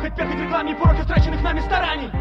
похоть, перхоть в рекламе и порок истраченных нами стараний.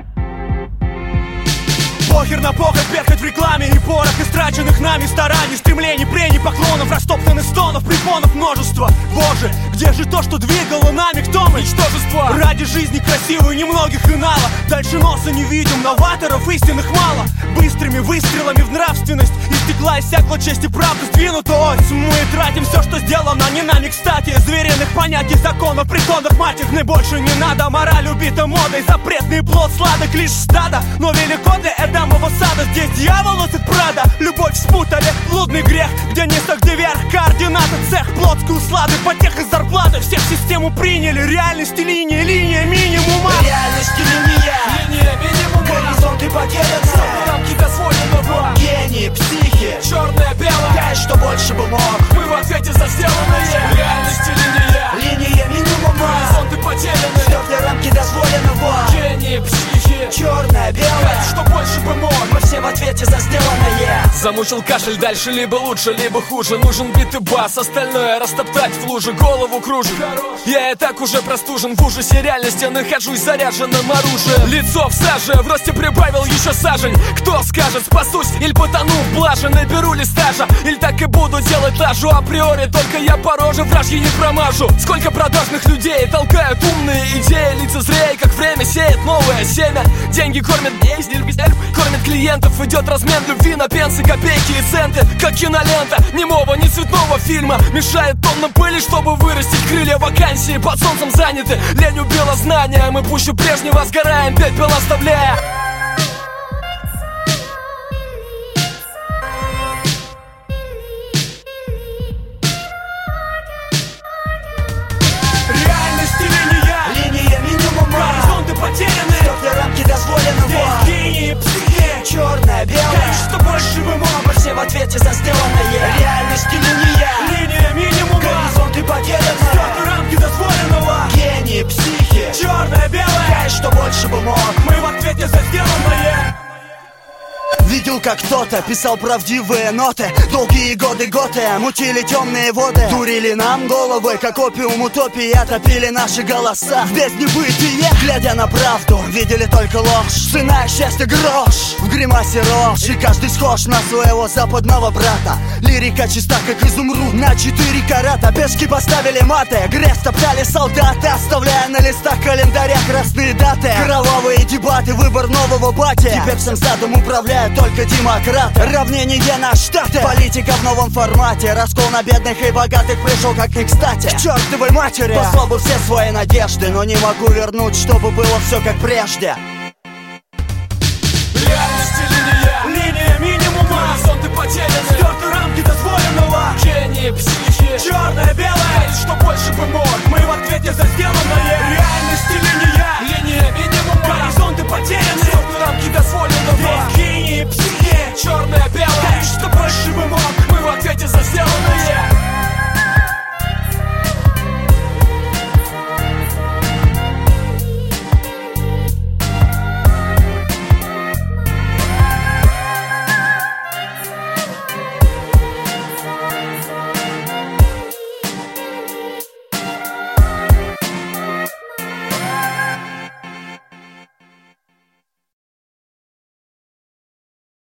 Похер на похоть, перхоть в рекламе и порох истраченных нами стараний, стремлений, прений, поклонов, растоптанных стонов, препонов множество. Боже, где же то, что двигало нами? Кто мы? Ничтожество. Ради жизни красивой немногих и нало. Дальше носа не видим, новаторов истинных мало. Быстрыми выстрелами в нравственность истекла, иссякла честь и правда, сдвинута ось. Мы тратим все, что сделано не нами, кстати. Звериных понятий, законов, притонов матерных больше не надо. Мораль убита модой, запретный плод сладок лишь стадо. Но велико для Эдамова сада, здесь дьявол носит Прада. Любовь спутали, блудный грех, где низ, где верх. Координаты, цех, плотскую услады, потех и зарплаты. Всех систему приняли, реальности линия, линия минимума. Реальности линия минимума. Горизонты потеряны, рамки дозволенного. Гении, психи, черное-белое, я что больше бы мог. мы в ответе за сделанное. Реальности линия минимума. горизонты потеряны, Стерты рамки дозволенного. гении, психи, Черное-белое, что больше бы мог. мы все в ответе за сделанное. Замучил кашель, дальше либо лучше, либо хуже. Нужен бит и бас, остальное растоптать в луже. Голову кружит, я и так уже простужен. В ужасе реальности нахожусь заряженным оружием. Лицо в саже, в росте прибавил еще сажень. Кто скажет, спасусь или потону в блаже? Наберу ли стажа, или так и буду делать лажу? Априори только я по роже вражьи не промажу. Сколько продажных людей толкают умные идеи. Лицезрея, как время сеет новое семя. Деньги кормят кормят клиентов. Идет размен любви на пенсы, копейки и центы. Как кинолента немого, не цветного фильма. Мешает тонна пыли, чтобы вырастить крылья. Вакансии под солнцем заняты, лень убила знания. Мы пуще прежнего сгораем, пепел оставляя. Реальности Линия минимума. горизонты потеряны, Стерты рамки дозволенного. гении, психи, Черное-белое, что больше бы мог. мы все в ответе за сделанное. Реальности Линия минимума, горизонты потеряны. стерты рамки дозволенного. Гении, психи, Черное-белое, что больше бы мог. мы в ответе за сделанное. Видел, как кто-то писал правдивые ноты. Долгие годы мутили темные воды. Дурили нам головы, как опиум утопии. Отопили наши голоса в бездне бытие. Глядя на правду, видели только ложь. Цена и счастье грош, в гримасе рожь. И каждый схож на своего западного брата. Лирика чиста, как изумруд, на 4 карата. Пешки поставили маты, грязь топтали солдаты, оставляя на листах календаря красные даты. Кровавые дебаты, выбор нового бати. Теперь всем стадом управляют только демократы. Равнение на штаты, политика в новом формате. Раскол на бедных и богатых пришел как не кстати. К чертовой матери, послал бы все свои надежды, но не могу вернуть, чтобы было все как прежде. Реальности линия минимума, горизонты потеряны, стерты рамки дозволенного. Гении, психи, черное-белое, что больше бы мог. Мы в ответе за